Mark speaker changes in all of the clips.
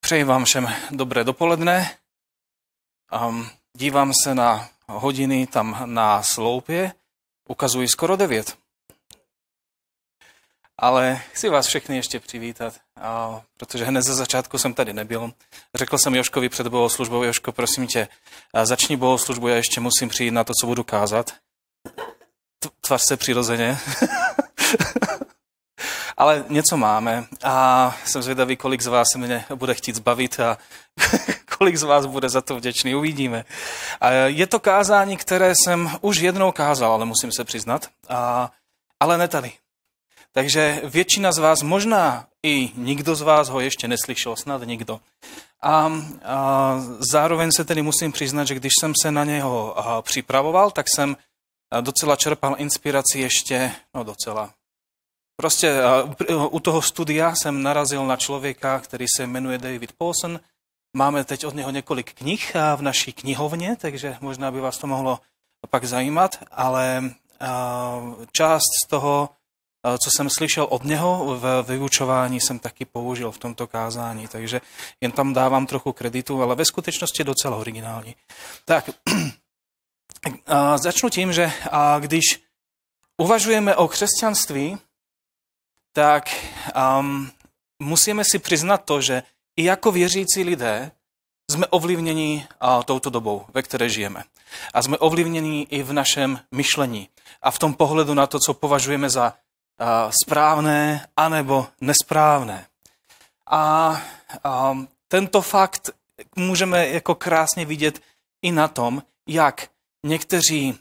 Speaker 1: Přeji vám všem dobré dopoledne. Dívám se na hodiny tam na sloupě, ukazují skoro 9. Ale chci vás všechny ještě přivítat, protože hned ze začátku jsem tady nebyl. Řekl jsem Joškovi před bohoslužbou: Joško, prosím tě, začni bohoslužbu, já ještě musím přijít na to, co budu kázat. Tvař se přirozeně. Ale něco máme a jsem zvědavý, kolik z vás mě bude chtít zbavit a kolik z vás bude za to vděčný, uvidíme. Je to kázání, které jsem už jednou kázal, ale musím se přiznat, ale ne tady. Takže většina z vás, možná i nikdo z vás ho ještě neslyšel, snad nikdo. A zároveň se tedy musím přiznat, že když jsem se na něho připravoval, tak jsem docela čerpal inspiraci ještě, Prostě u toho studia jsem narazil na člověka, který se jmenuje David Pawson. Máme teď od něho několik knih v naší knihovně, takže možná by vás to mohlo pak zajímat, ale část z toho, co jsem slyšel od něho v vyučování, jsem taky použil v tomto kázání, takže jen tam dávám trochu kreditu, ale ve skutečnosti docela originální. Tak, začnu tím, že když uvažujeme o křesťanství, tak musíme si přiznat to, že i jako věřící lidé jsme ovlivněni touto dobou, ve které žijeme. A jsme ovlivněni i v našem myšlení a v tom pohledu na to, co považujeme za správné anebo nesprávné. A tento fakt můžeme jako krásně vidět i na tom, jak někteří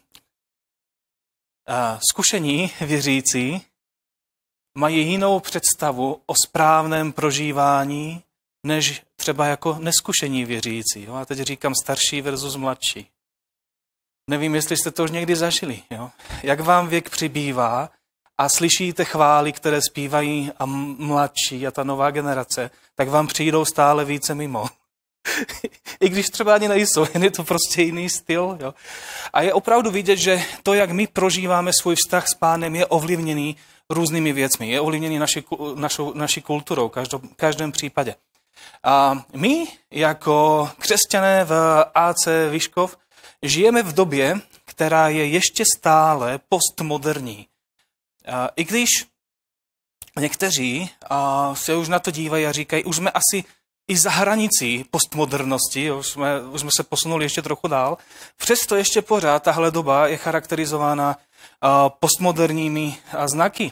Speaker 1: zkušení věřící mají jinou představu o správném prožívání, než třeba jako neskušení věřící. Jo? A teď říkám starší versus mladší. Nevím, jestli jste to už někdy zažili. Jo? Jak vám věk přibývá a slyšíte chvály, které zpívají a mladší a ta nová generace, tak vám přijdou stále více mimo. I když třeba ani nejsou, jen je to prostě jiný styl. Jo? A je opravdu vidět, že to, jak my prožíváme svůj vztah s Pánem, je ovlivněný různými věcmi, je ovlivněný naší kulturou v každém případě. A my jako křesťané v AC Vyškov žijeme v době, která je ještě stále postmoderní. I když někteří se už na to dívají a říkají, už jsme asi i za hranicí postmodernosti, už jsme se posunuli ještě trochu dál, přesto ještě pořád tahle doba je charakterizována postmoderními znaky.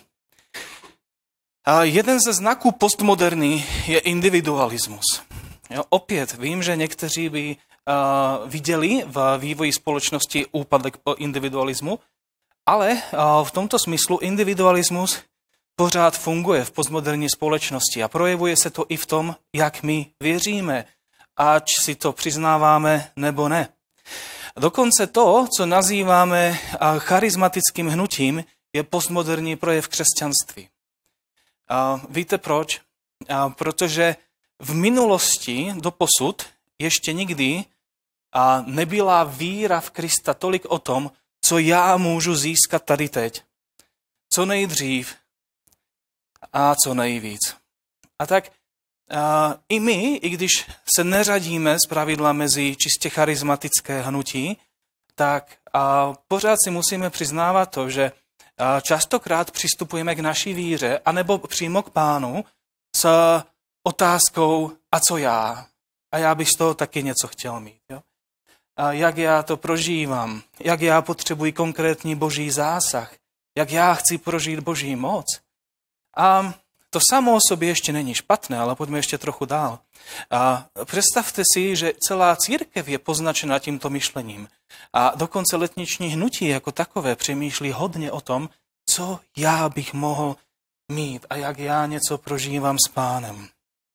Speaker 1: Jeden ze znaků postmoderní je individualismus. Opět vím, že někteří by viděli v vývoji společnosti úpadek individualismu, ale v tomto smyslu individualismus pořád funguje v postmoderní společnosti a projevuje se to i v tom, jak my věříme, ať si to přiznáváme nebo ne. Dokonce to, co nazýváme charismatickým hnutím, je postmoderní projev křesťanství. Víte proč? Protože v minulosti doposud ještě nikdy nebyla víra v Krista tolik o tom, co já můžu získat tady teď. Co nejdřív a co nejvíc. A tak i my, i když se neřadíme zpravidla mezi čistě charismatické hnutí, tak pořád si musíme přiznávat to, že častokrát přistupujeme k naší víře, anebo přímo k Pánu s otázkou, a co já? A já bych z toho taky něco chtěl mít. Jo? A jak já to prožívám? Jak já potřebuji konkrétní boží zásah? Jak já chci prožít boží moc? A to samo o sobě ještě není špatné, ale pojďme ještě trochu dál. Představte si, že celá církev je poznačena tímto myšlením. A dokonce letniční hnutí jako takové přemýšlí hodně o tom, co já bych mohl mít a jak já něco prožívám s Pánem.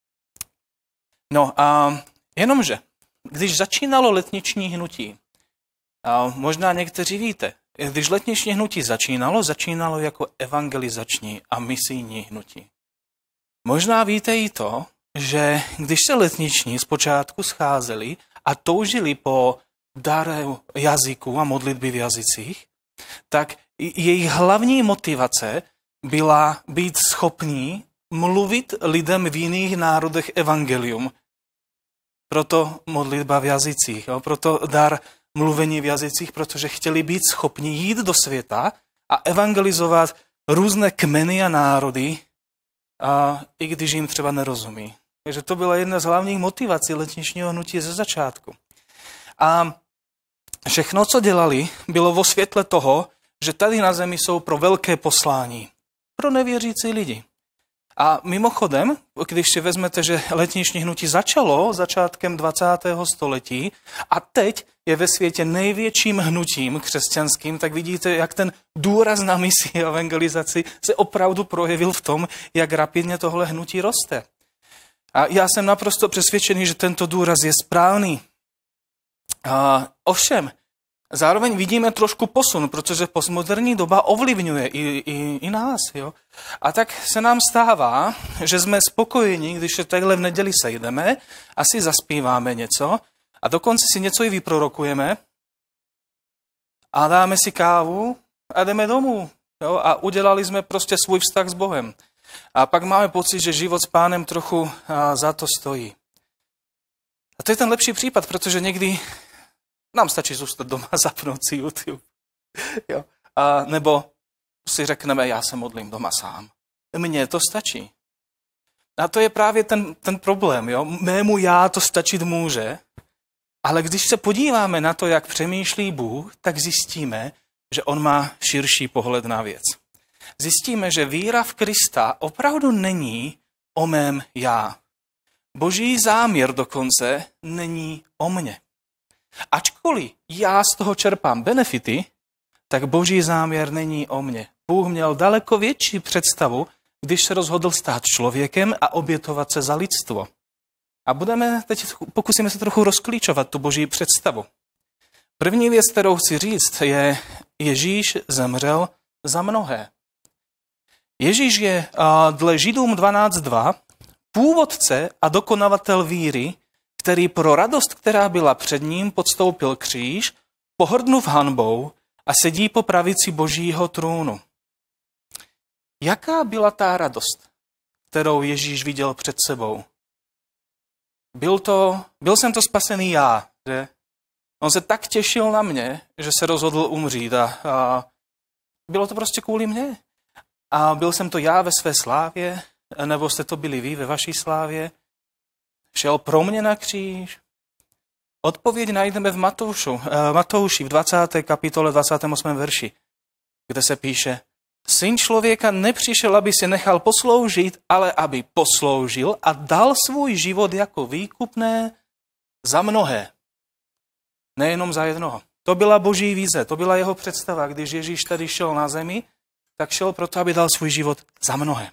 Speaker 1: No a jenomže, když začínalo letniční hnutí, možná někteří víte, když letniční hnutí začínalo jako evangelizační a misijní hnutí. Možná víte i to, že když se letniční zpočátku scházeli a toužili po daru jazyků a modlitby v jazycích, tak jejich hlavní motivace byla být schopní mluvit lidem v jiných národech evangelium proto modlitba v jazycích, jo? Proto dar mluvení v jazycích, protože chtěli být schopni jít do světa a evangelizovat různé kmeny a národy, a i když jim třeba nerozumí. Takže to byla jedna z hlavních motivací letničního hnutí ze začátku. A všechno, co dělali, bylo vo světle toho, že tady na zemi jsou pro velké poslání, pro nevěřící lidi. A mimochodem, když si vezmete, že letniční hnutí začalo začátkem 20. století a teď je ve světě největším hnutím křesťanským, tak vidíte, jak ten důraz na misi a evangelizaci se opravdu projevil v tom, jak rapidně tohle hnutí roste. A já jsem naprosto přesvědčený, že tento důraz je správný. Ovšem, zároveň vidíme trošku posun, protože postmoderní doba ovlivňuje i nás. Jo? A tak se nám stává, že jsme spokojeni, když se takhle v neděli sejdeme a si zaspíváme něco a dokonce si něco i vyprorokujeme a dáme si kávu a jdeme domů. Jo? A udělali jsme prostě svůj vztah s Bohem. A pak máme pocit, že život s Pánem trochu za to stojí. A to je ten lepší případ, protože někdy nám stačí zůstat doma, zapnout si YouTube. Jo. A nebo si řekneme, já se modlím doma sám. Mně to stačí. A to je právě ten problém. Jo. Mému já to stačit může, ale když se podíváme na to, jak přemýšlí Bůh, tak zjistíme, že on má širší pohled na věc. Zjistíme, že víra v Krista opravdu není o mém já. Boží záměr dokonce není o mně. Ačkoliv já z toho čerpám benefity, tak Boží záměr není o mně. Bůh měl daleko větší představu, když se rozhodl stát člověkem a obětovat se za lidstvo. A pokusíme se trochu rozklíčovat tu Boží představu. První věc, kterou chci říct, je, Ježíš zemřel za mnohé. Ježíš je dle Židům 12.2 původce a dokonavatel víry, který pro radost, která byla před ním, podstoupil kříž, pohrdnuv hanbou a sedí po pravici Božího trůnu. Jaká byla ta radost, kterou Ježíš viděl před sebou? Byl jsem to spasený já, že? On se tak těšil na mě, že se rozhodl umřít a bylo to prostě kvůli mně. A byl jsem to já ve své slávě, nebo jste to byli vy ve vaší slávě? Šel pro mě na kříž? Odpověď najdeme v Matouši v 20. kapitole 28. verši, kde se píše: Syn člověka nepřišel, aby se nechal posloužit, ale aby posloužil a dal svůj život jako výkupné za mnohé. Nejenom za jednoho. To byla Boží vize, to byla jeho představa. Když Ježíš tady šel na zemi, tak šel proto, aby dal svůj život za mnohé.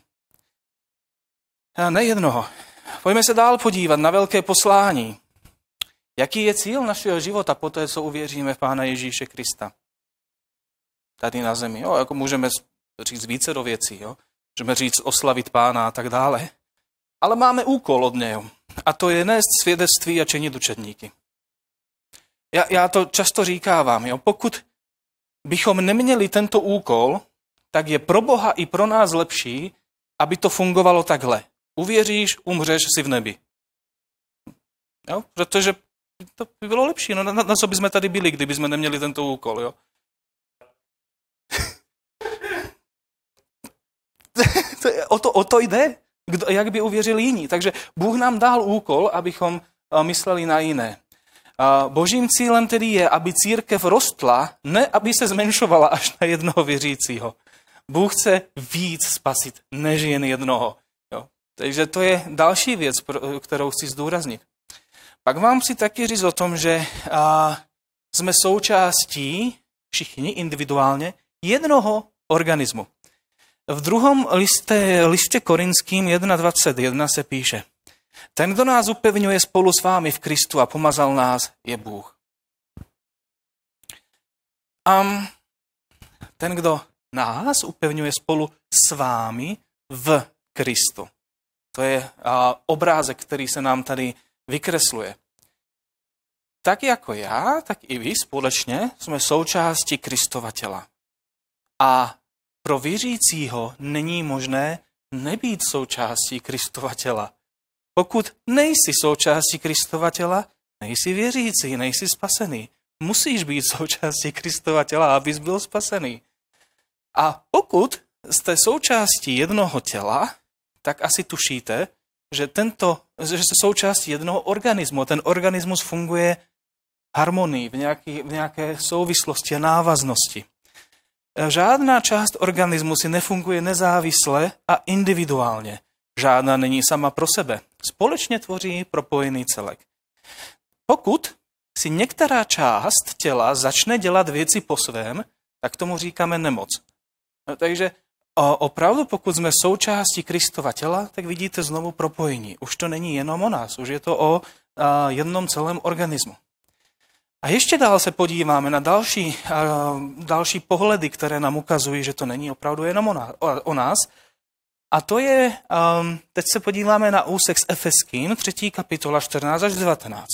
Speaker 1: A ne jednoho. Pojďme se dál podívat na velké poslání. Jaký je cíl našeho života poté, co uvěříme v Pána Ježíše Krista? Tady na zemi. Jo, jako můžeme říct více do věcí. Jo? Můžeme říct oslavit Pána a tak dále. Ale máme úkol od něho. A to je nést svědectví a činit učedníky. Já to často říkávám. Jo? Pokud bychom neměli tento úkol, tak je pro Boha i pro nás lepší, aby to fungovalo takhle. Uvěříš, umřeš, si v nebi. Jo? Protože to by bylo lepší. No, na co bychom tady byli, kdyby jsme neměli tento úkol. Jo? O to jde. Jak by uvěřili jiní. Takže Bůh nám dal úkol, abychom mysleli na jiné. Božím cílem tedy je, aby církev rostla, ne aby se zmenšovala až na jednoho věřícího. Bůh chce víc spasit, než jen jednoho. Jo. Takže to je další věc, kterou chci zdůraznit. Pak vám chci taky říct o tom, že jsme součástí, všichni individuálně, jednoho organismu. V druhém listě Korinským 1.21 se píše: Ten, kdo nás upevňuje spolu s vámi v Kristu a pomazal nás, je Bůh. Ten, kdo nás upevňuje spolu s vámi v Kristu. To je obrázek, který se nám tady vykresluje. Tak jako já, tak i vy společně jsme součástí Kristova těla. A pro věřícího není možné nebýt součástí Kristova těla. Pokud nejsi součástí Kristova těla, nejsi věřící, nejsi spasený. Musíš být součástí Kristova těla, abys byl spasený. A pokud jste součástí jednoho těla, tak asi tušíte, že jste součástí jednoho organismu. Ten organismus funguje harmonii, v nějaké souvislosti a návaznosti. Žádná část organismu si nefunguje nezávisle a individuálně. Žádná není sama pro sebe. Společně tvoří propojený celek. Pokud si některá část těla začne dělat věci po svém, tak tomu říkáme nemoc. Takže opravdu, pokud jsme součástí Kristova těla, tak vidíte znovu propojení. Už to není jenom o nás, už je to o jednom celém organismu. A ještě dál se podíváme na další pohledy, které nám ukazují, že to není opravdu jenom o nás. A to je, teď se podíváme na úsek z Efeským, 3. kapitola 14 až 19.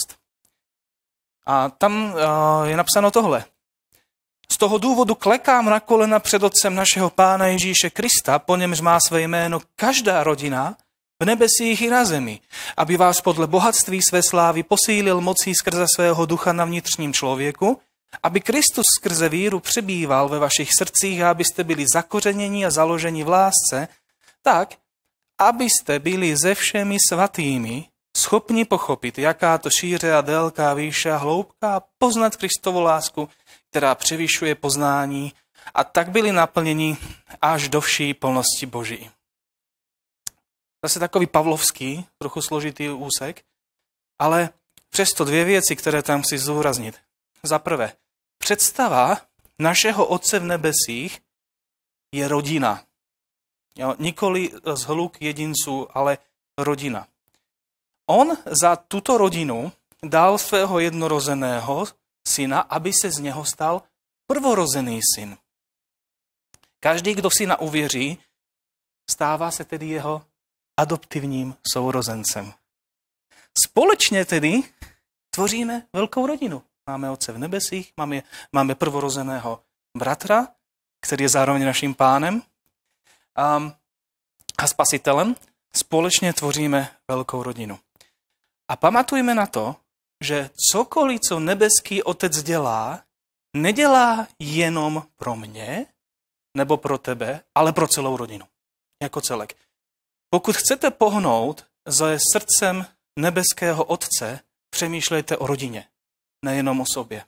Speaker 1: A tam je napsáno tohle. Z toho důvodu klekám na kolena před Otcem našeho Pána Ježíše Krista, po němž má své jméno každá rodina v nebesích i na zemi, aby vás podle bohatství své slávy posílil mocí skrze svého ducha na vnitřním člověku, aby Kristus skrze víru přebýval ve vašich srdcích a abyste byli zakořeněni a založeni v lásce, tak, abyste byli se všemi svatými schopni pochopit, jaká to šíře a délka, výše a hloubka a poznat Kristovu lásku, která převyšuje poznání, a tak byli naplněni až do vší plnosti Boží. Zase takový pavlovský, trochu složitý úsek, ale přesto dvě věci, které tam chci zdůraznit. Za prvé, představa našeho Otce v nebesích je rodina. Jo, nikoli zhluk jedinců, ale rodina. On za tuto rodinu dal svého jednorozeného syna, aby se z něho stal prvorozený syn. Každý, kdo syna uvěří, stává se tedy jeho adoptivním sourozencem. Společně tedy tvoříme velkou rodinu. Máme Otce v nebesích, máme prvorozeného bratra, který je zároveň naším pánem a spasitelem. Společně tvoříme velkou rodinu. A pamatujme na to, že cokoliv, co nebeský Otec dělá, nedělá jenom pro mě nebo pro tebe, ale pro celou rodinu. Jako celek. Pokud chcete pohnout se srdcem nebeského Otce, přemýšlejte o rodině, nejenom o sobě.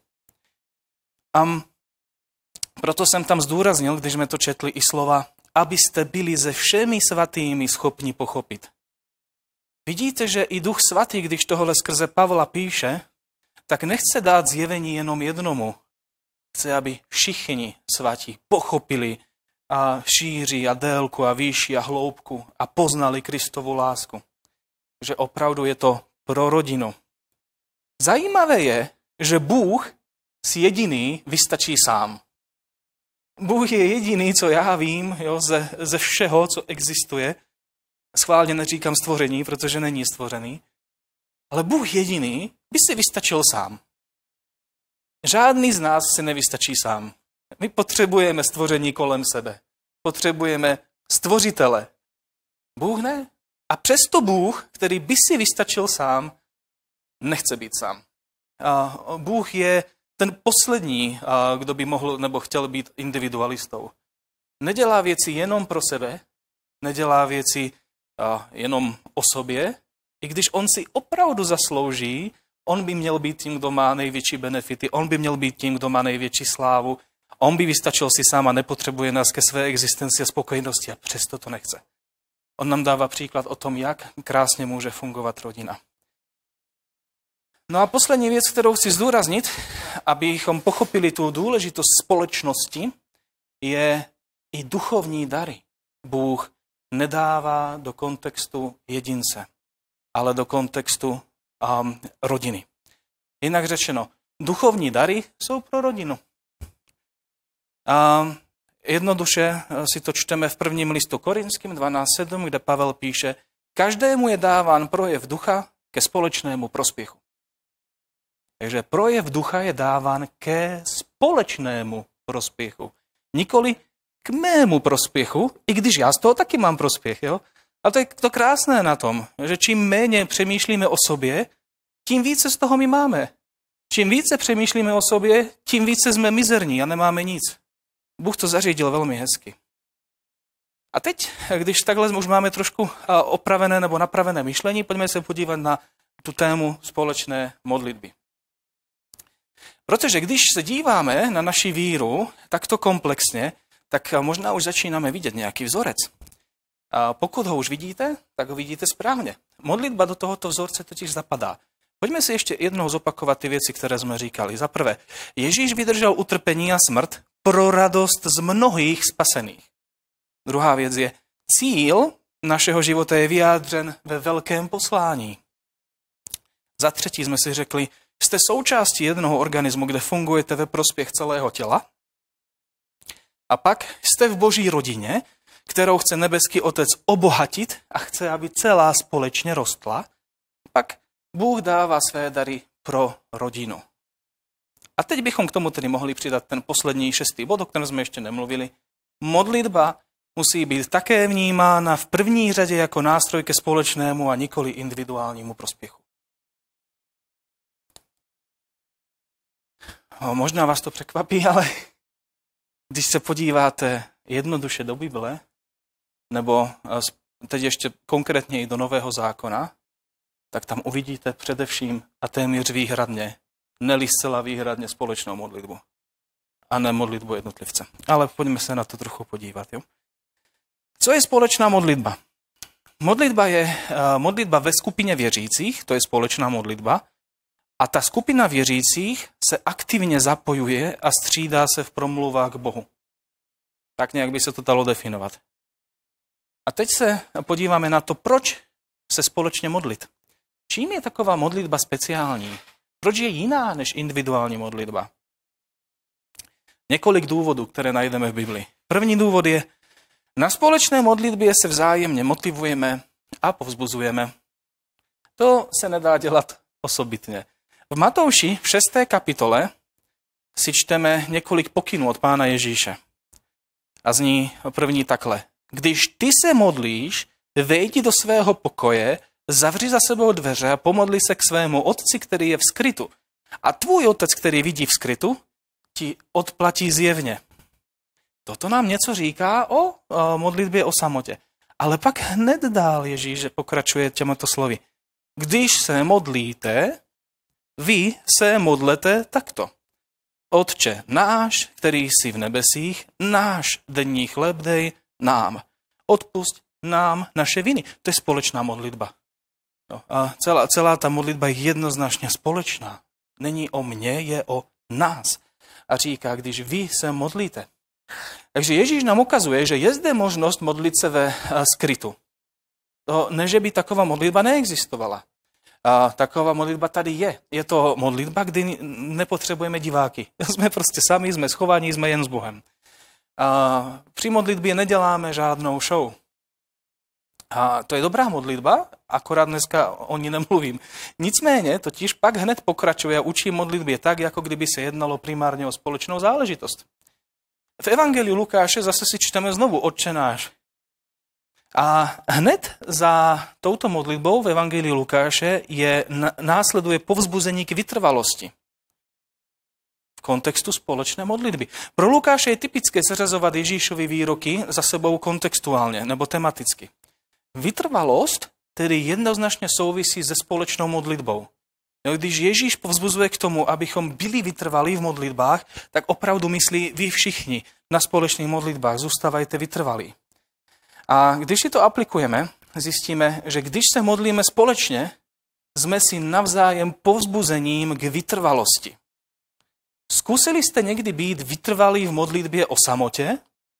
Speaker 1: Proto jsem tam zdůraznil, když jsme to četli, i slova, abyste byli se všemi svatými schopni pochopit. Vidíte, že i Duch Svatý, když tohle skrze Pavla píše, tak nechce dát zjevení jenom jednomu. Chce, aby všichni svatí pochopili a šíři a délku a výši a hloubku a poznali Kristovu lásku. Že opravdu je to pro rodinu. Zajímavé je, že Bůh si jediný vystačí sám. Bůh je jediný, co já vím, jo, ze všeho, co existuje. Schválně neříkám stvoření, protože není stvořený. Ale Bůh jediný by si vystačil sám. Žádný z nás si nevystačí sám. My potřebujeme stvoření kolem sebe. Potřebujeme stvořitele. Bůh ne. A přesto Bůh, který by si vystačil sám, nechce být sám. Bůh je ten poslední, kdo by mohl nebo chtěl být individualistou. Nedělá věci jenom pro sebe, nedělá věci jenom o sobě, i když on si opravdu zaslouží, on by měl být tím, kdo má největší benefity, on by měl být tím, kdo má největší slávu, on by vystačil si sám a nepotřebuje nás ke své existenci a spokojenosti a přesto to nechce. On nám dává příklad o tom, jak krásně může fungovat rodina. No a poslední věc, kterou chci zdůraznit, abychom pochopili tu důležitost společnosti, je i duchovní dary. Bůh nedává do kontextu jedince, ale do kontextu rodiny. Jinak řečeno, duchovní dary jsou pro rodinu. Jednoduše si to čteme v prvním listu Korinským 12:7, kde Pavel píše, každému je dáván projev ducha ke společnému prospěchu. Takže projev ducha je dáván ke společnému prospěchu. Nikoli k mému prospěchu, i když já z toho taky mám prospěch. Jo? A to je to krásné na tom, že čím méně přemýšlíme o sobě, tím více z toho my máme. Čím více přemýšlíme o sobě, tím více jsme mizerní a nemáme nic. Bůh to zařídil velmi hezky. A teď, když takhle už máme trošku opravené nebo napravené myšlení, pojďme se podívat na tu tému společné modlitby. Protože když se díváme na naši víru takto komplexně, tak možná už začínáme vidět nějaký vzorec. A pokud ho už vidíte, tak ho vidíte správně. Modlitba do tohoto vzorce totiž zapadá. Pojďme si ještě jednou zopakovat ty věci, které jsme říkali. Za prvé, Ježíš vydržel utrpení a smrt pro radost z mnohých spasených. Druhá věc je, cíl našeho života je vyjádřen ve velkém poslání. Za třetí jsme si řekli, jste součástí jednoho organismu, kde fungujete ve prospěch celého těla. A pak jste v Boží rodině, kterou chce nebeský Otec obohatit a chce, aby celá společně rostla. Pak Bůh dává své dary pro rodinu. A teď bychom k tomu tedy mohli přidat ten poslední 6. bod, o kterém jsme ještě nemluvili. Modlitba musí být také vnímána v první řadě jako nástroj ke společnému a nikoli individuálnímu prospěchu. Možná vás to překvapí, ale když se podíváte jednoduše do Bible, nebo teď ještě konkrétně i do Nového zákona, tak tam uvidíte především a téměř výhradně, ne-li zcela výhradně společnou modlitbu. A ne modlitbu jednotlivce. Ale pojďme se na to trochu podívat. Jo? Co je společná modlitba? Modlitba je modlitba ve skupině věřících, to je společná modlitba, a ta skupina věřících se aktivně zapojuje a střídá se v promluvách k Bohu. Tak nějak by se to dalo definovat. A teď se podíváme na to, proč se společně modlit. Čím je taková modlitba speciální? Proč je jiná než individuální modlitba? Několik důvodů, které najdeme v Bibli. První důvod je, na společné modlitbě se vzájemně motivujeme a povzbuzujeme. To se nedá dělat osobitně. V Matouši v 6. kapitole si čteme několik pokynů od Pána Ježíše. A zní první takhle. Když ty se modlíš, vejdi do svého pokoje, zavři za sebou dveře a pomodli se k svému otci, který je v skrytu. A tvůj otec, který vidí v skrytu, ti odplatí zjevně. Toto nám něco říká o modlitbě o samotě. Ale pak hned dál Ježíš pokračuje těmito slovy. Když se modlíte, vy se modlete takto. Otče náš, který jsi v nebesích, náš denní chléb dej nám. Odpusť nám naše viny. To je společná modlitba. No, a celá ta modlitba je jednoznačně společná. Není o mně, je o nás. A říká, když vy se modlíte. Takže Ježíš nám ukazuje, že je zde možnost modlit se ve skrytu. To ne, že by taková modlitba neexistovala. A taková modlitba tady je. Je to modlitba, kdy nepotřebujeme diváky. Jsme prostě sami, jsme schovaní, jsme jen s Bohem. A při modlitbě neděláme žádnou show. A to je dobrá modlitba, akorát dneska o ní nemluvím. Nicméně totiž pak hned pokračuje a učí modlitbě tak, jako kdyby se jednalo primárně o společnou záležitost. V Evangeliu Lukáše zase si čteme znovu Otče náš. A hned za touto modlitbou v Evangeliu Lukáše následuje povzbuzení k vytrvalosti. V kontextu společné modlitby. Pro Lukáše je typické seřazovat Ježíšovy výroky za sebou kontextuálně nebo tematicky. Vytrvalost tedy jednoznačně souvisí se společnou modlitbou. Když Ježíš povzbuzuje k tomu, abychom byli vytrvalí v modlitbách, tak opravdu myslí vy všichni na společných modlitbách, zůstávajte vytrvalí. A když si to aplikujeme, zjistíme, že když se modlíme společně, jsme si navzájem povzbuzením k vytrvalosti. Zkusili jste někdy být vytrvalí v modlitbě o samotě?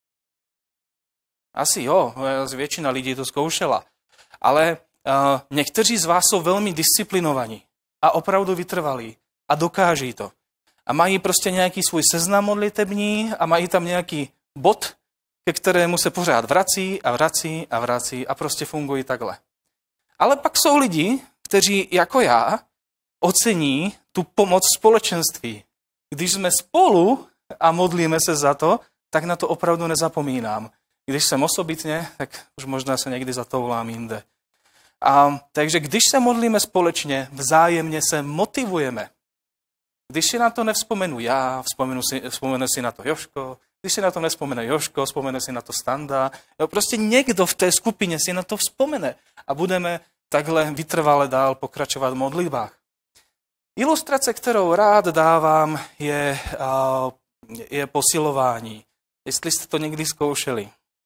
Speaker 1: Asi jo, většina lidí to zkoušela. Ale někteří z vás jsou velmi disciplinovaní a opravdu vytrvalí a dokáží to. A mají prostě nějaký svůj seznam modlitební a mají tam nějaký bod, ke kterému se pořád vrací a prostě fungují takhle. Ale pak jsou lidi, kteří jako já ocení tu pomoc společenství. Když jsme spolu a modlíme se za to, tak na to opravdu nezapomínám. Když jsem osobitně, tak už možná se někdy zatoulám jinde. Takže když se modlíme společně, vzájemně se motivujeme. Když si na to nevzpomenu já, vzpomene si na to Jožko, když si na to nevzpomene Jožko, vzpomene si na to Standa. Prostě někdo v té skupině si na to vzpomene a budeme takhle vytrvale dál pokračovat v modlitbách. Ilustrace, kterou rád dávám, je posilování. Jestli jste to někdy zkoušeli.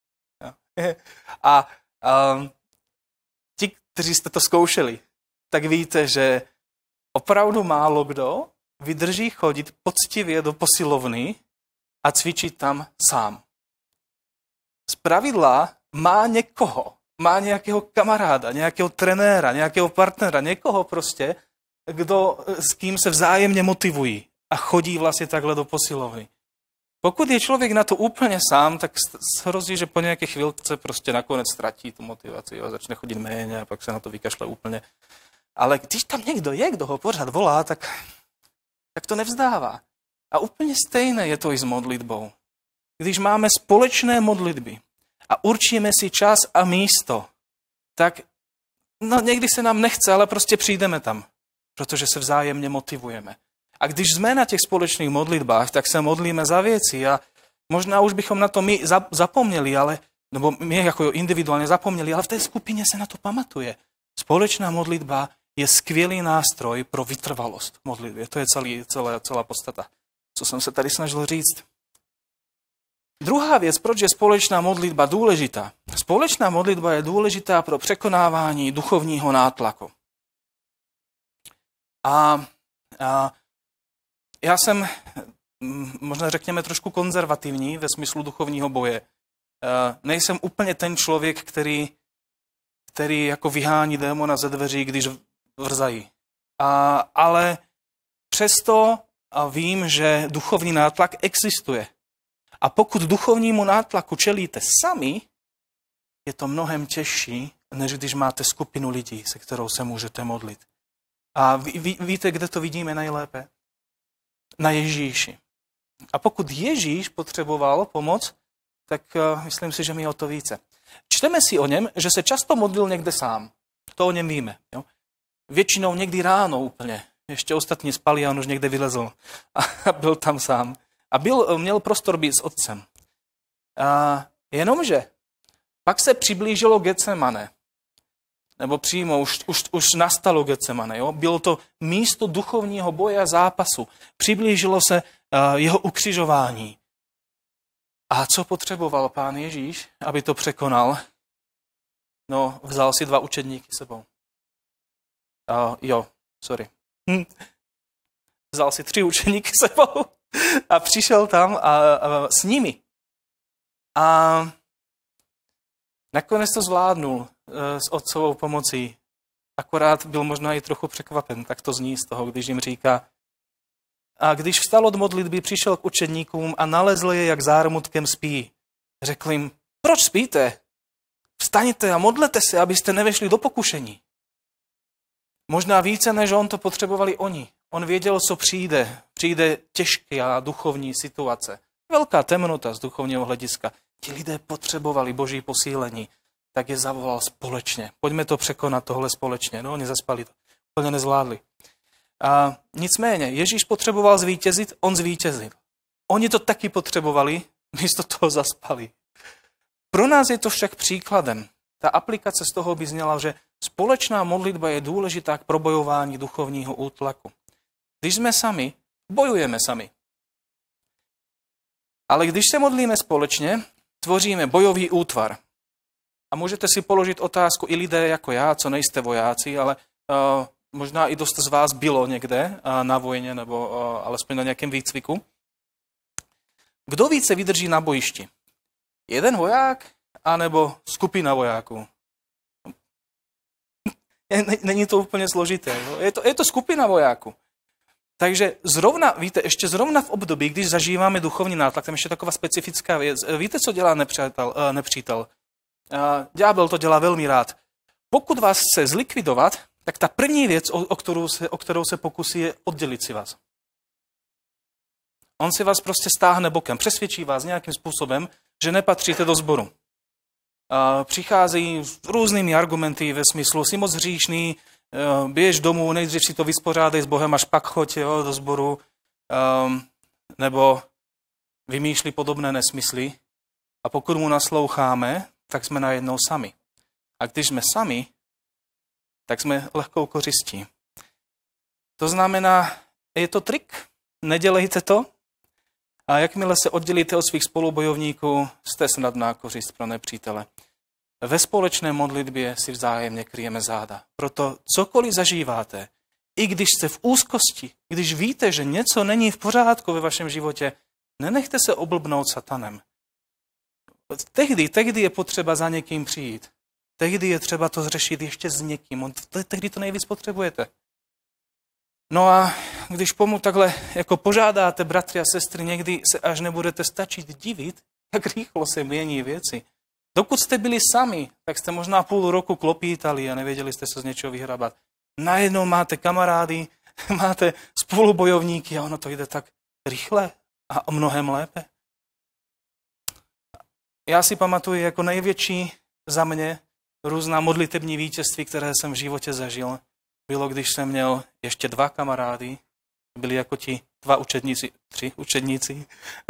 Speaker 1: A ti, kteří jste to zkoušeli, tak víte, že opravdu málo kdo vydrží chodit poctivě do posilovny a cvičit tam sám. Zpravidla má někoho, má nějakého kamaráda, nějakého trenéra, nějakého partnera, někoho prostě, s kým se vzájemně motivují a chodí vlastně takhle do posilovny. Pokud je člověk na to úplně sám, tak hrozí, že po nějaké chvilce prostě nakonec ztratí tu motivaci a začne chodit méně a pak se na to vykašle úplně. Ale když tam někdo je, kdo ho pořád volá, tak to nevzdává. A úplně stejné je to i s modlitbou. Když máme společné modlitby a určíme si čas a místo, tak někdy se nám nechce, ale prostě přijdeme tam, protože se vzájemně motivujeme. A když jsme na těch společných modlitbách, tak se modlíme za věci a možná už bychom na to my zapomněli, nebo my jako individuálně zapomněli, ale v té skupině se na to pamatuje. Společná modlitba je skvělý nástroj pro vytrvalost modlitby. To je celá podstata, co jsem se tady snažil říct. Druhá věc, proč je společná modlitba důležitá. Společná modlitba je důležitá pro překonávání duchovního nátlaku. A já jsem, možná řekněme, trošku konzervativní ve smyslu duchovního boje. Nejsem úplně ten člověk, který jako vyhání démona ze dveří, když vrzají. Ale přesto vím, že duchovní nátlak existuje. A pokud duchovnímu nátlaku čelíte sami, je to mnohem těžší, než když máte skupinu lidí, se kterou se můžete modlit. A víte, kde to vidíme nejlépe? Na Ježíši. A pokud Ježíš potřeboval pomoc, tak myslím si, že my o to více. Čteme si o něm, že se často modlil někde sám. To o něm víme. Jo? Většinou někdy ráno úplně. Ještě ostatní spali a on už někde vylezl. A byl tam sám. A měl prostor být s otcem. Jenomže pak se přiblížilo Getsemane. Nebo přímo už nastalo Getsemane. Jo? Bylo to místo duchovního boje a zápasu. Přiblížilo se jeho ukřižování. A co potřeboval Pán Ježíš, aby to překonal? No, vzal si 2 učedníky sebou. Vzal si 3 učeníky sebou a přišel tam a s nimi. A nakonec to zvládnul s otcovou pomocí. Akorát byl možná i trochu překvapen, tak to zní z toho, když jim říká. A když vstal od modlitby, přišel k učedníkům a nalezl je, jak zármutkem spí. Řekl jim, proč spíte? Vstaňte a modlete se, abyste nevešli do pokušení. Možná více, než on to potřebovali oni. On věděl, co přijde. Přijde těžká duchovní situace. Velká temnota z duchovního hlediska. Ti lidé potřebovali Boží posílení. Tak je zavolal společně. Pojďme to překonat tohle společně. No, oni zaspali to. Úplně nezvládli. A nicméně, Ježíš potřeboval zvítězit, on zvítězil. Oni to taky potřebovali, místo toho zaspali. Pro nás je to však příkladem. Ta aplikace z toho by zněla, že společná modlitba je důležitá k probojování duchovního útlaku. Když jsme sami, bojujeme sami. Ale když se modlíme společně, tvoříme bojový útvar. A můžete si položit otázku i lidé jako já, co nejste vojáci, ale možná i dost z vás bylo někde na vojně nebo alespoň na nějakém výcviku. Kdo více vydrží na bojišti? Jeden voják anebo skupina vojáků? Není to úplně složité. Je to skupina vojáků. Takže ještě zrovna v období, když zažíváme duchovní nátlak, tam ještě taková specifická věc. Víte, co dělá nepřítel? Ďábel to dělá velmi rád. Pokud vás chce zlikvidovat, tak ta první věc, o kterou se pokusí, je oddělit si vás. On si vás prostě stáhne bokem, přesvědčí vás nějakým způsobem, že nepatříte do sboru. přicházejí s různými argumenty ve smyslu, jsi moc hříšný, běž domů, nejdřív si to vyspořádej s Bohem, až pak choď do sboru, nebo vymýšlí podobné nesmysly. A pokud mu nasloucháme, tak jsme najednou sami. A když jsme sami, tak jsme lehkou kořistí. To znamená, je to trik, nedělejte to. A jakmile se oddělíte od svých spolubojovníků, jste snadná kořist pro nepřítele. Ve společné modlitbě si vzájemně kryjeme záda. Proto cokoliv zažíváte, i když jste v úzkosti, když víte, že něco není v pořádku ve vašem životě, nenechte se oblbnout satanem. Tehdy je potřeba za někým přijít. Tehdy je třeba to řešit ještě s někým. Tehdy to nejvíc potřebujete. No a když takhle jako požádáte bratry a sestry, někdy se až nebudete stačit divit, jak rychlo se mění věci. Dokud jste byli sami, tak jste možná půl roku klopítali a nevěděli jste se z něčeho vyhrabat. Najednou máte kamarády, máte spolubojovníky a ono to jde tak rychle a mnohem lépe. Já si pamatuju jako největší za mě různá modlitební vítězství, které jsem v životě zažil. Bylo, když jsem měl ještě 2 kamarády, byli jako ti 3 učedníci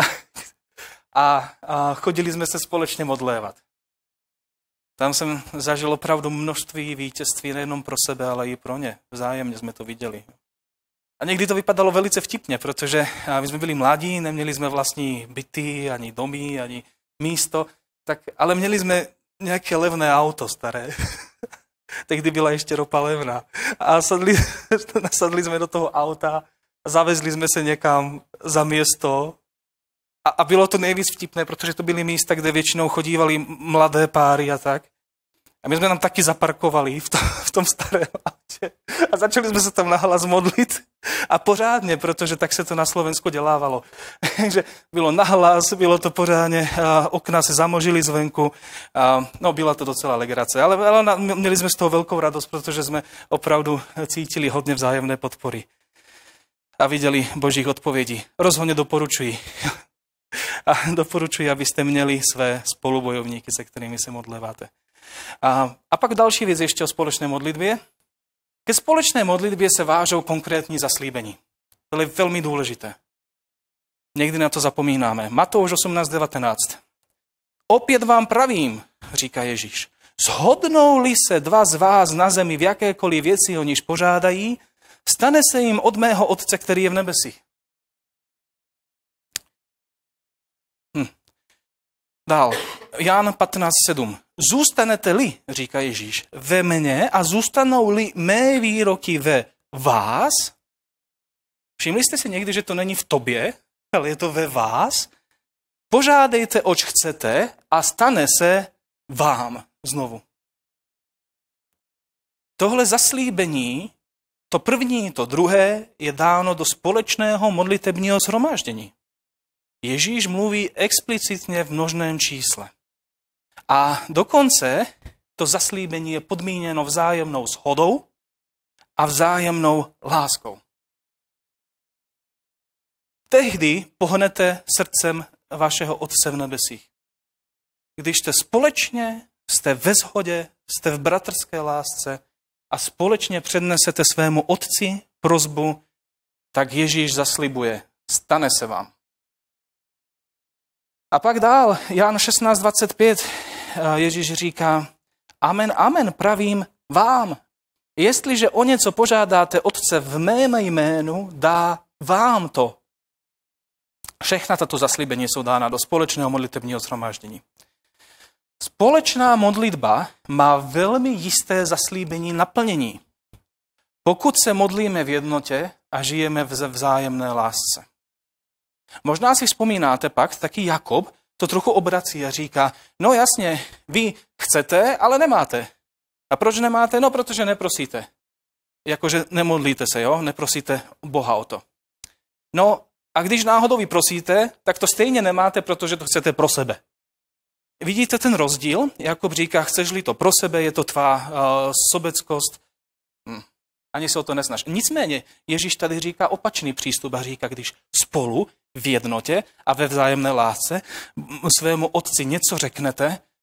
Speaker 1: a chodili jsme se společně modlévat. Tam jsem zažil opravdu množství vítězství nejenom pro sebe, ale i pro ně. Vzájemně jsme to viděli. A někdy to vypadalo velice vtipně, protože my jsme byli mladí, neměli jsme vlastní byty, ani domy, ani místo, ale měli jsme nějaké levné auto staré. Tehdy byla ještě ropa levná. A nasadli jsme do toho auta, zavezli jsme se někam za město a bylo to nejvíc vtipné, protože to byly místa, kde většinou chodívali mladé páry a tak. A my jsme tam taky zaparkovali v tom starém autě a začali jsme se tam nahlas modlit a pořádně, protože tak se to na Slovensku dělávalo. Takže bylo nahlas, bylo to pořádně, okna se zamožily zvenku, no byla to docela legrace, ale měli jsme z toho velkou radost, protože jsme opravdu cítili hodně vzájemné podpory a viděli božích odpovědí. Rozhodně doporučuji. A doporučuji, abyste měli své spolubojovníky, se kterými se modléváte. A pak další věc ještě o společné modlitbě. Ke společné modlitbě se vážou konkrétní zaslíbení. To je velmi důležité. Někdy na to zapomínáme. Matouš 18:19. Opět vám pravím, říká Ježíš, shodnou-li se 2 z vás na zemi v jakékoliv věci, o níž požádají, stane se jim od mého Otce, který je v nebesích. Dál. Jan 15:7. Zůstanete-li, říká Ježíš, ve mně a zůstanou-li mé výroky ve vás. Všimli jste si někdy, že to není v tobě, ale je to ve vás? Požádejte, oč chcete a stane se vám znovu. Tohle zaslíbení, to první, to druhé, je dáno do společného modlitebního shromáždění. Ježíš mluví explicitně v množném čísle. A dokonce to zaslíbení je podmíněno vzájemnou shodou a vzájemnou láskou. Tehdy pohnete srdcem vašeho Otce v nebesích. Když jste společně, jste ve shodě, jste v bratrské lásce a společně přednesete svému Otci prosbu, tak Ježíš zaslibuje, stane se vám. A pak dál, Jan 16:25, Ježíš říká, amen, amen, pravím vám. Jestliže o něco požádáte Otce v mém jménu, dá vám to. Všechna tato zaslíbení jsou dána do společného modlitebního shromáždění. Společná modlitba má velmi jisté zaslíbení naplnění, pokud se modlíme v jednotě a žijeme v vzájemné lásce. Možná si vzpomínáte pak, taky Jakob to trochu obrací a říká, no jasně, vy chcete, ale nemáte. A proč nemáte? No, protože neprosíte. Jakože nemodlíte se, jo? Neprosíte Boha o to. No a když náhodou vy prosíte, tak to stejně nemáte, protože to chcete pro sebe. Vidíte ten rozdíl? Jakob říká, chceš-li to pro sebe, je to tvá sobeckost. Ani se o to nesnaž. Nicméně Ježíš tady říká opačný přístup a říká, když spolu v jednotě a ve vzájemné lásce svému Otci něco řeknete,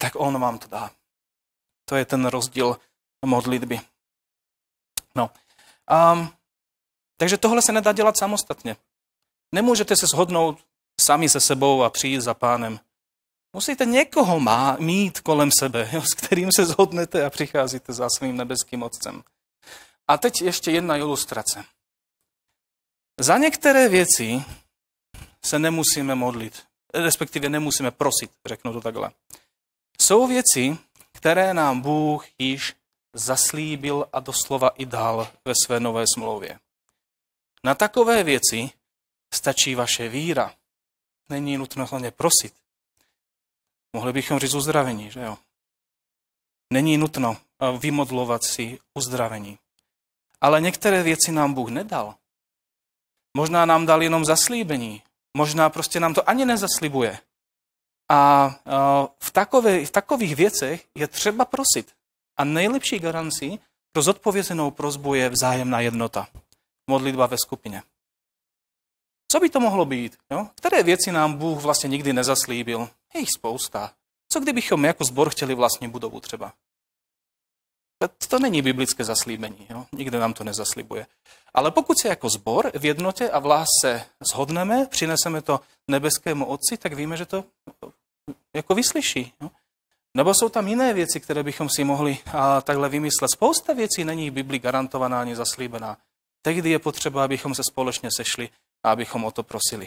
Speaker 1: tak on vám to dá. To je ten rozdíl modlitby. No. Takže tohle se nedá dělat samostatně. Nemůžete se shodnout sami se sebou a přijít za Pánem. Musíte někoho mít kolem sebe, s kterým se shodnete a přicházíte za svým nebeským Otcem. A teď ještě jedna ilustrace. Za některé věci se nemusíme modlit, respektive nemusíme prosit, řeknu to takhle. Jsou věci, které nám Bůh již zaslíbil a doslova i dal ve své nové smlouvě. Na takové věci stačí vaše víra. Není nutno hlavně prosit. Mohli bychom říct uzdravení, že jo? Není nutno vymodlovat si uzdravení. Ale některé věci nám Bůh nedal. Možná nám dal jenom zaslíbení. Možná prostě nám to ani nezaslibuje. A v takových věcech je třeba prosit. A nejlepší garancí pro zodpovězenou prosbu je vzájemná jednota. Modlitba ve skupině. Co by to mohlo být? Jo? Které věci nám Bůh vlastně nikdy nezaslíbil? Je jich spousta. Co kdybychom jako sbor chtěli vlastní budovu třeba? To není biblické zaslíbení. Jo? Nikde nám to nezaslibuje. Ale pokud se jako sbor v jednotě a v lásce shodneme, přineseme to nebeskému Otci, tak víme, že to jako vyslyší. Jo? Nebo jsou tam jiné věci, které bychom si mohli takhle vymyslet. Spousta věcí není v Biblii garantovaná ani zaslíbená. Tehdy je potřeba, abychom se společně sešli a abychom o to prosili.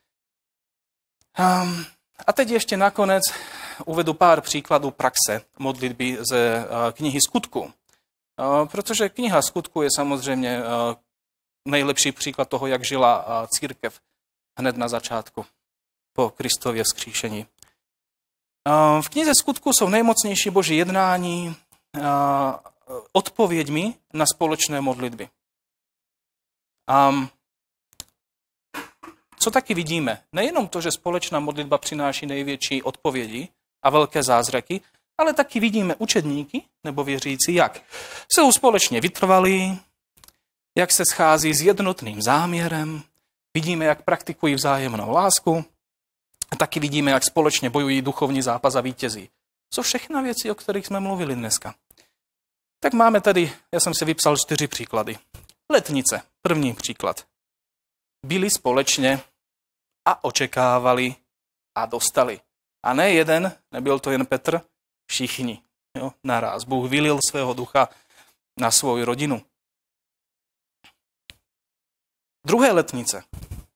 Speaker 1: A teď ještě nakonec uvedu pár příkladů praxe modlitby ze knihy Skutku. Protože kniha Skutku je samozřejmě nejlepší příklad toho, jak žila církev hned na začátku po Kristově vzkříšení. V knize Skutku jsou nejmocnější boží jednání odpověďmi na společné modlitby. Co taky vidíme? Nejenom to, že společná modlitba přináší největší odpovědi a velké zázraky, ale taky vidíme učedníky nebo věřící, jak jsou společně vytrvalí, jak se schází s jednotným záměrem, vidíme, jak praktikují vzájemnou lásku, a taky vidíme, jak společně bojují duchovní zápas a vítězí. Jsou všechny věci, o kterých jsme mluvili dneska. Tak máme tady, já jsem si vypsal 4 příklady. Letnice, první příklad. Byli společně a očekávali a dostali. A ne jeden, nebyl to jen Petr, všichni. Jo, naraz. Bůh vylil svého ducha na svou rodinu. Druhé letnice.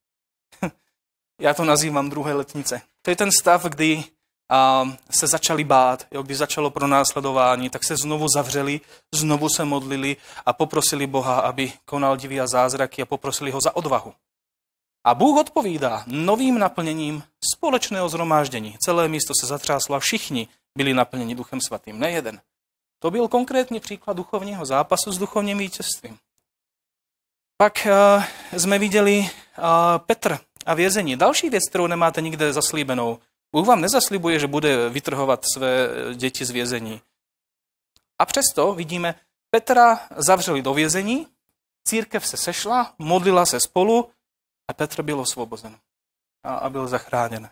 Speaker 1: Já to nazývám druhé letnice. To je ten stav, kdy se začali bát, jo, když začalo pronásledování, tak se znovu zavřeli, znovu se modlili a poprosili Boha, aby konal divy a zázraky a poprosili ho za odvahu. A Bůh odpovídá novým naplněním společného shromáždění. Celé místo se zatřáslo a všichni byli naplněni Duchem Svatým, ne jeden. To byl konkrétní příklad duchovního zápasu s duchovním vítězstvím. Pak jsme viděli Petr a vězení. Další věc, kterou nemáte nikde zaslíbenou. Bůh vám nezaslibuje, že bude vytrhovat své děti z vězení. A přesto vidíme, Petra zavřeli do vězení, církev se sešla, modlila se spolu a Petr byl osvobozen a byl zachráněn.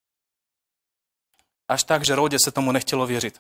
Speaker 1: Až tak, že Ródě se tomu nechtělo věřit.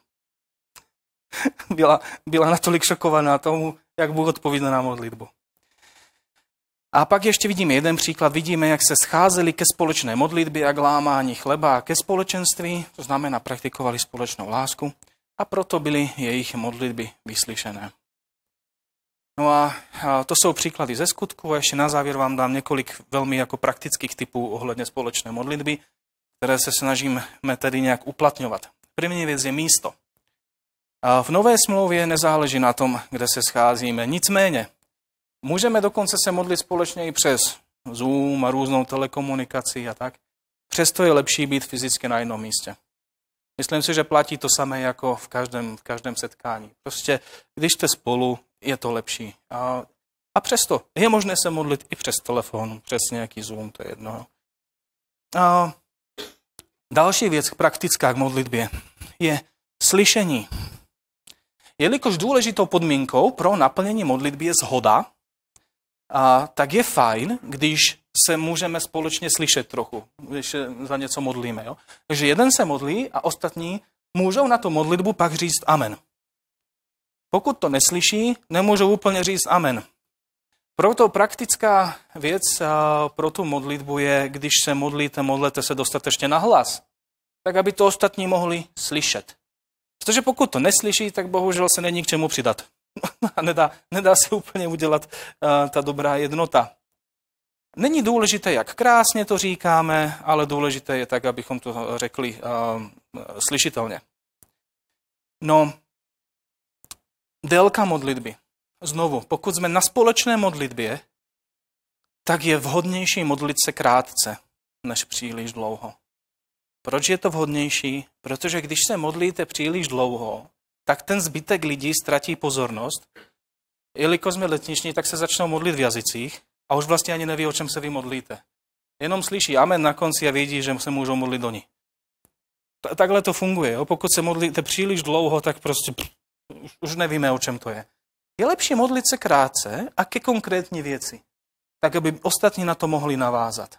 Speaker 1: Byla natolik šokovaná tomu, jak Bůh odpovídá na modlitbu. A pak ještě vidíme jeden příklad. Vidíme, jak se scházeli ke společné modlitbě a k lámání chleba a ke společenství, to znamená praktikovali společnou lásku a proto byly jejich modlitby vyslyšené. No a to jsou příklady ze Skutku a ještě na závěr vám dám několik velmi jako praktických typů ohledně společné modlitby, které se snažíme tedy nějak uplatňovat. První věc je místo. V Nové smlouvě nezáleží na tom, kde se scházíme. Nicméně, můžeme dokonce se modlit společně i přes Zoom a různou telekomunikaci a tak. Přesto je lepší být fyzicky na jednom místě. Myslím si, že platí to samé jako v každém setkání. Prostě, když jste spolu, je to lepší. A přesto je možné se modlit i přes telefon, přes nějaký Zoom, to je jedno. Další věc praktická k modlitbě je slyšení. Jelikož důležitou podmínkou pro naplnění modlitby je shoda, tak je fajn, když se můžeme společně slyšet trochu, když za něco modlíme. Jo? Takže jeden se modlí a ostatní můžou na tu modlitbu pak říct amen. Pokud to neslyší, nemůžou úplně říct amen. Proto praktická věc pro tu modlitbu je, když se modlíte, modlete se dostatečně nahlas, tak aby to ostatní mohli slyšet. Protože pokud to neslyší, tak bohužel se není k čemu přidat. A nedá se úplně udělat ta dobrá jednota. Není důležité, jak krásně to říkáme, ale důležité je tak, abychom to řekli slyšitelně. No, délka modlitby. Znovu, pokud jsme na společné modlitbě, tak je vhodnější modlit se krátce, než příliš dlouho. Proč je to vhodnější? Protože když se modlíte příliš dlouho, tak ten zbytek lidí ztratí pozornost. Jelikož jsme letniční, tak se začnou modlit v jazycích a už vlastně ani neví, o čem se vy modlíte. Jenom slyší amen na konci a vědí, že se můžou modlit oni. Takhle to funguje. Jo? Pokud se modlíte příliš dlouho, tak prostě už nevíme, o čem to je. Je lepší modlit se krátce a ke konkrétní věci, tak aby ostatní na to mohli navázat.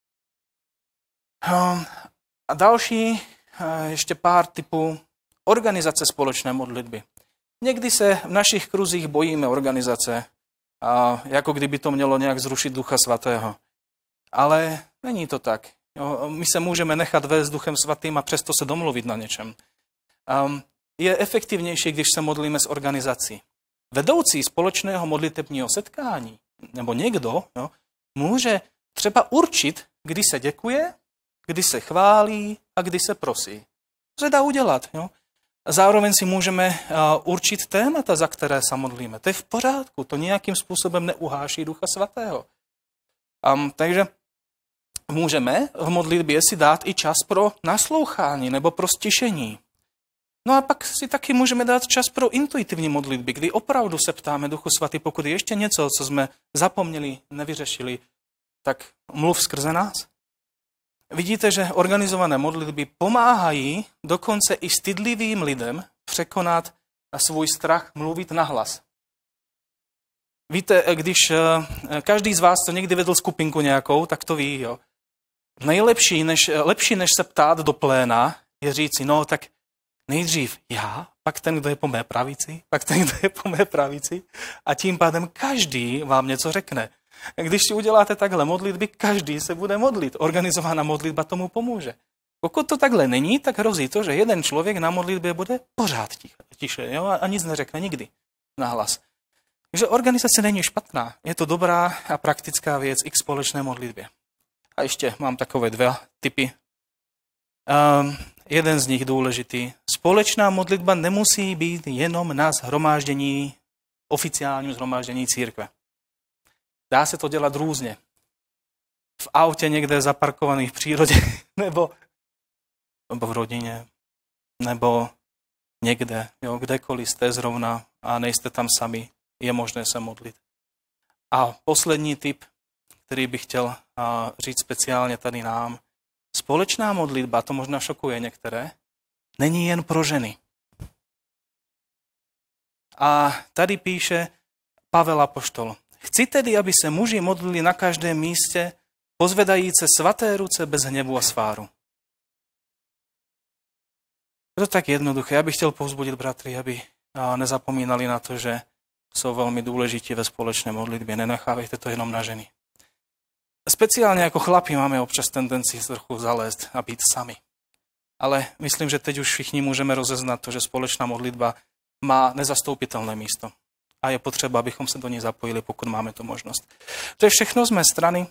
Speaker 1: A další, ještě pár typů organizace společné modlitby. Někdy se v našich kruzích bojíme organizace, jako kdyby to mělo nějak zrušit Ducha Svatého. Ale není to tak. My se můžeme nechat vést Duchem Svatým a přesto se domluvit na něčem. Je efektivnější, když se modlíme s organizací. Vedoucí společného modlitebního setkání, nebo někdo, může třeba určit, kdy se děkuje, kdy se chválí a kdy se prosí. To se dá udělat. Jo? Zároveň si můžeme určit témata, za které se modlíme. To je v pořádku, to nějakým způsobem neuháší Ducha Svatého. Takže můžeme v modlitbě si dát i čas pro naslouchání nebo pro stišení. No a pak si taky můžeme dát čas pro intuitivní modlitby, kdy opravdu se ptáme Duchu Svatý, pokud je ještě něco, co jsme zapomněli, nevyřešili, tak mluv skrze nás. Vidíte, že organizované modlitby pomáhají dokonce i stydlivým lidem překonat svůj strach mluvit nahlas. Víte, když každý z vás, co někdy vedl skupinku nějakou, tak to ví. Jo. Lepší než se ptát do pléna, je říci, no tak nejdřív já, pak ten, kdo je po mé pravici, pak ten, kdo je po mé pravici a tím pádem každý vám něco řekne. Když si uděláte takhle modlitby, každý se bude modlit. Organizovaná modlitba tomu pomůže. Pokud to takhle není, tak hrozí to, že jeden člověk na modlitbě bude pořád tiše a nic neřekne nikdy nahlas. Takže organizace není špatná. Je to dobrá a praktická věc i k společné modlitbě. A ještě mám takové 2 typy. Jeden z nich důležitý. Společná modlitba nemusí být jenom na shromáždění, oficiálním shromáždění církve. Dá se to dělat různě. V autě někde zaparkovaný v přírodě, nebo v rodině, nebo někde, kdekoliv jste zrovna a nejste tam sami, je možné se modlit. A poslední tip, který bych chtěl říct speciálně tady nám. Společná modlitba, to možná šokuje některé, není jen pro ženy. A tady píše Pavel apoštol. Chci tedy, aby se muži modlili na každém místě, pozvedajíce svaté ruce bez hněvu a sváru. Je to tak jednoduché. Já bych chtěl povzbudit bratry, aby nezapomínali na to, že jsou velmi důležití ve společné modlitbě. Nenechávejte to jenom na ženy. Speciálně jako chlapi máme občas tendenci trochu zalézt a být sami. Ale myslím, že teď už všichni můžeme rozeznat to, že společná modlitba má nezastoupitelné místo. A je potřeba, abychom se do ní zapojili, pokud máme tu možnost. To je všechno z mé strany.